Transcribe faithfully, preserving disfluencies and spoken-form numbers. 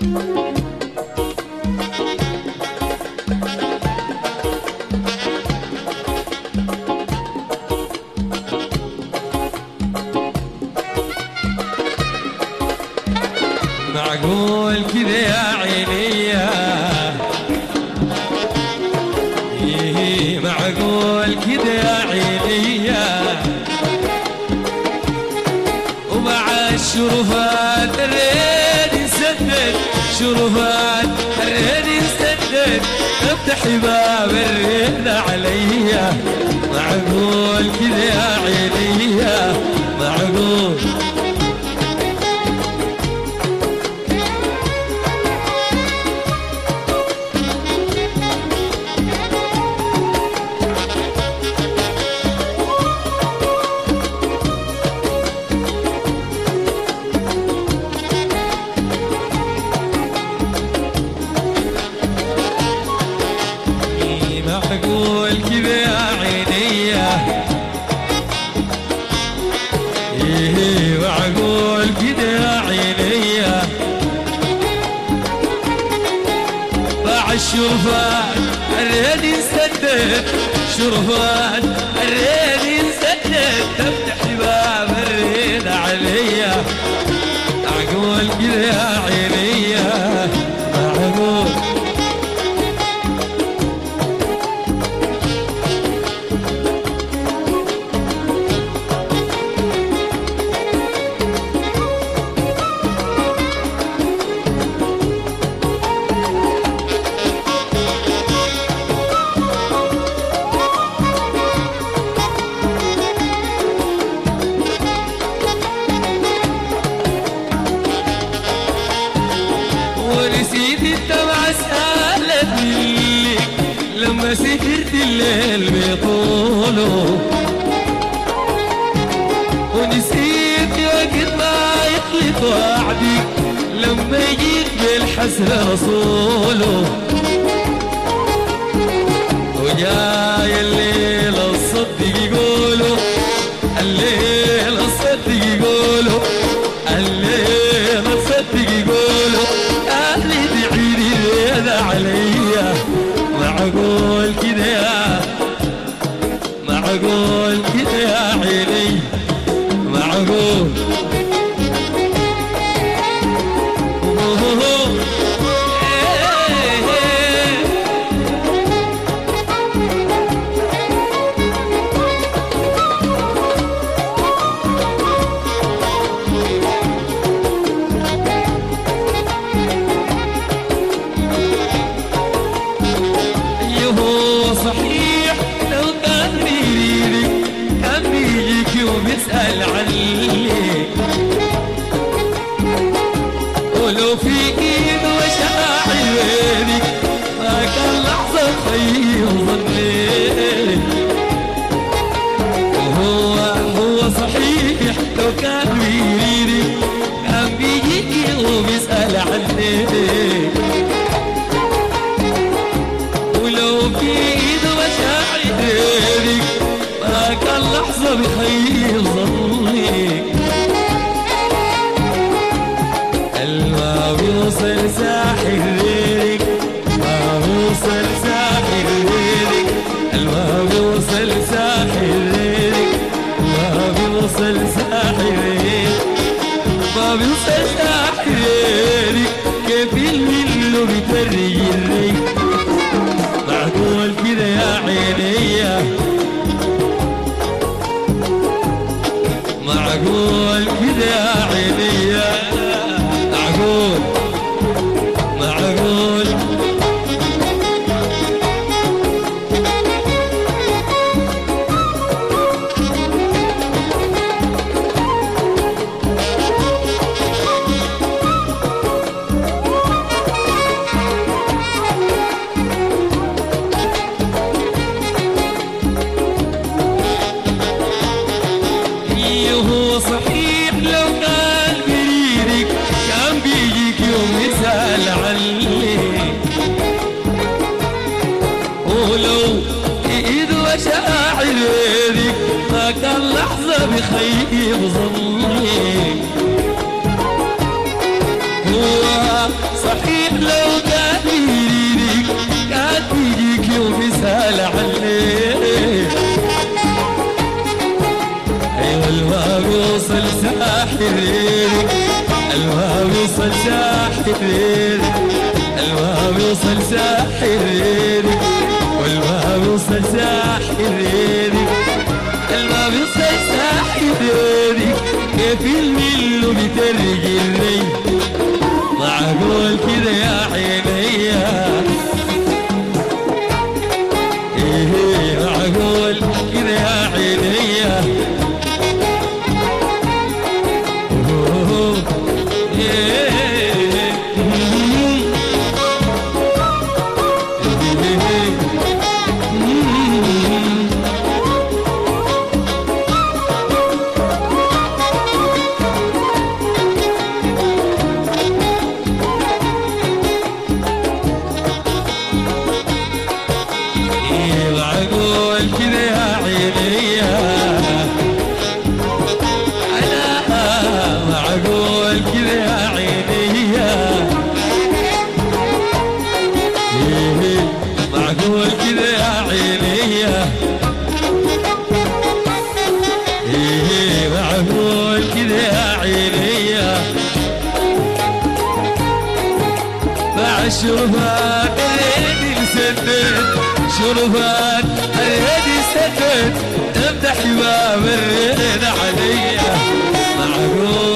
معقول كذا يا عيني إيه معقول كذا يا عيني ومع الشرفات الريد يسدد شرفات الريد يسدد افتح باب الريد علي معقول كذا يا عيني معقول معقول كذا يا عيني ايه معقول كذا يا عيني باع الشرفات الريد يسدد شرفات الريد يسدد تفتح باب الريد علي معقول كذا يا عيني معقول ونسيت الدمع سالت لي لما سهرت الليل بطوله ونسيت وقت ما يخلط وعدي لما يجيك بالحسرة رسوله وجاي الليل الصدق يقوله الليل الصدق يقوله الليل الصدق يقوله أهلي تعيري الرياضة عليا معقول كده يا معقول كده يا عيني معقول صحيح لو كان بيريدك كان بيجيك وبيسأل عنك ولو في ايد وشاعر وينك ما كان لحظة تخيل ظنك وهو هو صحيح لو كان بيريدك كان بيجيك وبيسأل عنك ولو في ايده مشاعرك ما كان لحظة بخيل ظنك الما بيوصل ساحر غيرك ما بيوصل ساحر غيرك الما بيوصل ساحر غيرك ما بيوصل ساحر غيرك ما بيوصل ساحر غيرك كيف اللي بيتري الريك معقول كذا يا عيني معقول كذا يا عيني معقول معقول هو صحيح لو كان بريدك كان بيجيك يوم يسأل عنك ولو ايد وشاعر غيرك ما كان لحظة بخيب ظنك هو صحيح لو كان يريدك كان بيجيك يوم يسأل عنك. ايوه الباب يوصل ساحر ريدك، الباب يوصل ساحر ريدك، الباب يوصل ساحر ريدك، والباب يوصل ساحر ريدك، الباب يوصل ساحر ريدك. كيف الميل بترجلني معقول كده يا عينيا؟ ايه معقول كده يا عينيا؟ معقول كذا يا عينيا؟ ايه معقول كذا يا عينيا؟ مع الشرفان اليدي مسدد، شرفان اليدي مسدد، امدح باب الرين عليا. معقول